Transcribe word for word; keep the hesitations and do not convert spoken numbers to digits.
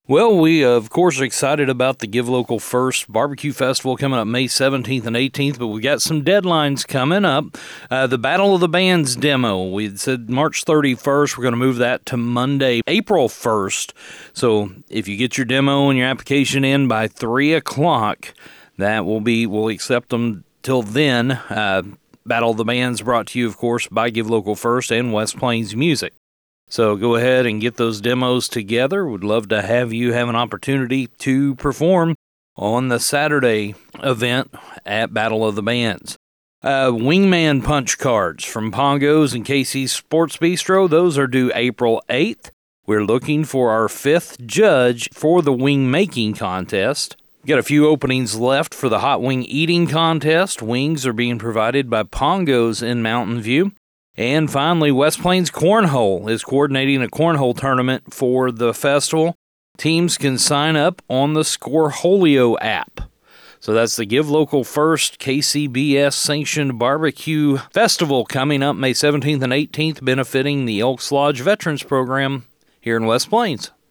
Well, we, uh, of course, are excited about the Give Local First Barbecue Festival coming up May seventeenth and eighteenth, but we've got some deadlines coming up. Uh, the Battle of the Bands demo, we said March thirty-first. We're going to move that to Monday, April first. So if you get your demo and your application in by three o'clock, that will be, we'll accept them till then. Uh, Battle of the Bands brought to you, of course, by Give Local First and West Plains Music. So go ahead and get those demos together. Would love to have you have an opportunity to perform on the Saturday event at Battle of the Bands. Uh, Wingman punch cards from Pongos and K C's Sports Bistro. Those are due April eighth. We're looking for our fifth judge for the wing making contest. Got a few openings left for the hot wing eating contest. Wings are being provided by Pongos in Mountain View. And finally, West Plains Cornhole is coordinating a cornhole tournament for the festival. Teams can sign up on the Scoreholio app. So that's the Give Local First K C B S sanctioned barbecue festival coming up May seventeenth and eighteenth, benefiting the Elks Lodge Veterans Program here in West Plains.